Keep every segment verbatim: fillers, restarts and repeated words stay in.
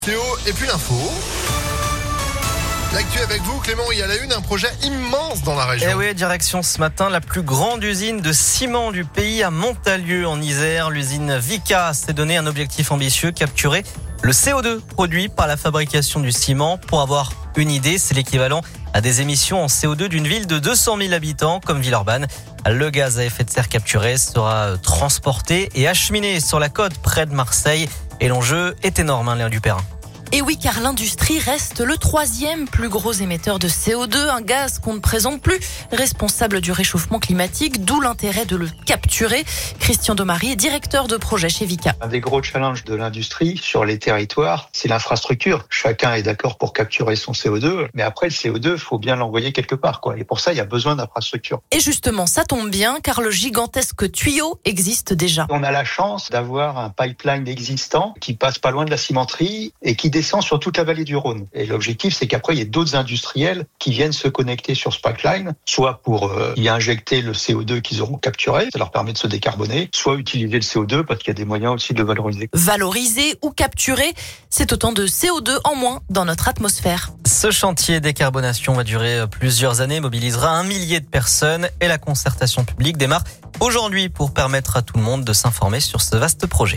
Théo et puis l'info. L'actu avec vous, Clément, il y a la une, un projet immense dans la région. Eh oui, direction ce matin, la plus grande usine de ciment du pays à Montalieu en Isère. L'usine Vicat s'est donné un objectif ambitieux, capturer le C O deux produit par la fabrication du ciment. Pour avoir une idée, c'est l'équivalent à des émissions en C O deux d'une ville de deux cent mille habitants comme Villeurbanne. Le gaz à effet de serre capturé sera transporté et acheminé sur la côte près de Marseille. Et l'enjeu est énorme, hein, Léa Dupérin. Et oui, car l'industrie reste le troisième plus gros émetteur de C O deux, un gaz qu'on ne présente plus responsable du réchauffement climatique, d'où l'intérêt de le capturer. Christian Domary est directeur de projet chez Vicat. Un des gros challenges de l'industrie sur les territoires, c'est l'infrastructure. Chacun est d'accord pour capturer son C O deux, mais après le C O deux, il faut bien l'envoyer quelque part, quoi. Et pour ça, il y a besoin d'infrastructures. Et justement, ça tombe bien, car le gigantesque tuyau existe déjà. On a la chance d'avoir un pipeline existant qui passe pas loin de la cimenterie et qui descend sur toute la vallée du Rhône. Et l'objectif, c'est qu'après, il y ait d'autres industriels qui viennent se connecter sur ce pipeline, soit pour euh, y injecter le C O deux qu'ils auront capturé, ça leur permet de se décarboner, soit utiliser le C O deux parce qu'il y a des moyens aussi de le valoriser. Valoriser ou capturer, c'est autant de C O deux en moins dans notre atmosphère. Ce chantier décarbonation va durer plusieurs années, mobilisera un millier de personnes et la concertation publique démarre aujourd'hui pour permettre à tout le monde de s'informer sur ce vaste projet.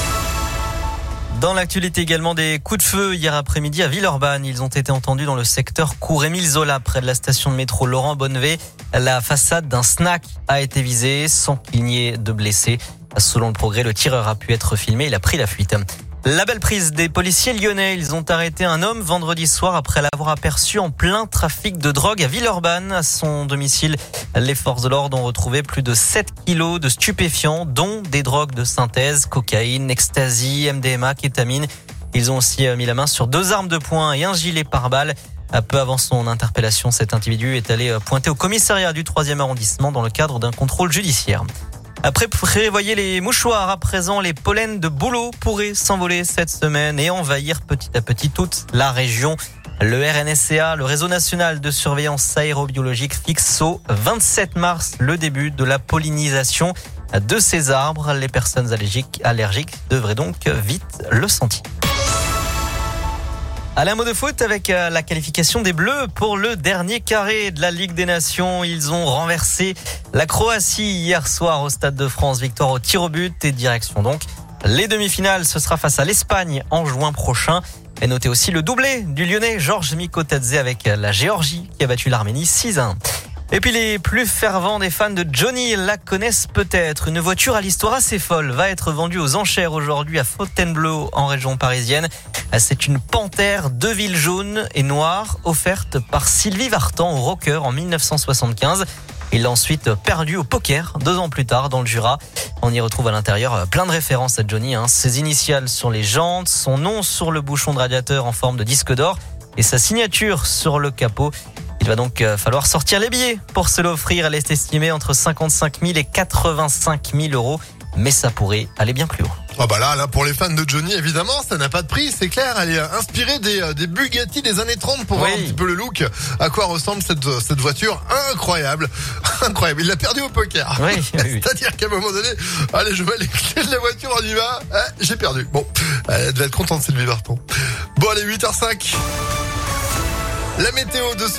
Dans l'actualité également, des coups de feu hier après-midi à Villeurbanne. Ils ont été entendus dans le secteur Cour-Émile Zola, près de la station de métro Laurent Bonnevet. La façade d'un snack a été visée sans qu'il n'y ait de blessés. Selon le Progrès, le tireur a pu être filmé. Il a pris la fuite. La belle prise des policiers lyonnais. Ils ont arrêté un homme vendredi soir après l'avoir aperçu en plein trafic de drogue à Villeurbanne. À son domicile, les forces de l'ordre ont retrouvé plus de sept kilos de stupéfiants, dont des drogues de synthèse, cocaïne, ecstasy, M D M A, kétamine. Ils ont aussi mis la main sur deux armes de poing et un gilet pare-balles. Peu avant son interpellation, cet individu est allé pointer au commissariat du troisième arrondissement dans le cadre d'un contrôle judiciaire. Après, prévoyez les mouchoirs. À présent, les pollens de bouleau pourraient s'envoler cette semaine et envahir petit à petit toute la région. Le R N S C A, le réseau national de surveillance aérobiologique, fixe au vingt-sept mars le début de la pollinisation de ces arbres. Les personnes allergiques, allergiques devraient donc vite le sentir. Allez, un mot de foot avec la qualification des Bleus pour le dernier carré de la Ligue des Nations. Ils ont renversé la Croatie hier soir au Stade de France. Victoire au tir au but et direction donc les demi-finales. Ce sera face à l'Espagne en juin prochain. Et notez aussi le doublé du Lyonnais Georges Mikotadze avec la Géorgie qui a battu l'Arménie six à un. Et puis les plus fervents des fans de Johnny la connaissent peut-être. Une voiture à l'histoire assez folle va être vendue aux enchères aujourd'hui à Fontainebleau en région parisienne. C'est une Panthère de ville jaune et noire offerte par Sylvie Vartan au Rocker en dix-neuf cent soixante-quinze. Il l'a ensuite perdu au poker deux ans plus tard dans le Jura. On y retrouve à l'intérieur plein de références à Johnny, hein. Ses initiales sur les jantes, son nom sur le bouchon de radiateur en forme de disque d'or et sa signature sur le capot. Il va donc falloir sortir les billets pour se l'offrir. Elle est estimée entre cinquante-cinq mille et quatre-vingt-cinq mille euros. Mais ça pourrait aller bien plus haut. Ah bah là, là, pour les fans de Johnny, évidemment, ça n'a pas de prix, c'est clair. Elle est inspirée des, des Bugatti des années trente pour oui. voir un petit peu le look. À quoi ressemble cette, cette voiture incroyable. Incroyable. Il l'a perdu au poker. Oui, oui. C'est-à-dire qu'à un moment donné, allez, je vais les clés de la voiture, on y va. Ah, j'ai perdu. Bon, elle devait être contente, Sylvie Vartan. Bon, allez, huit heures cinq. La météo de ce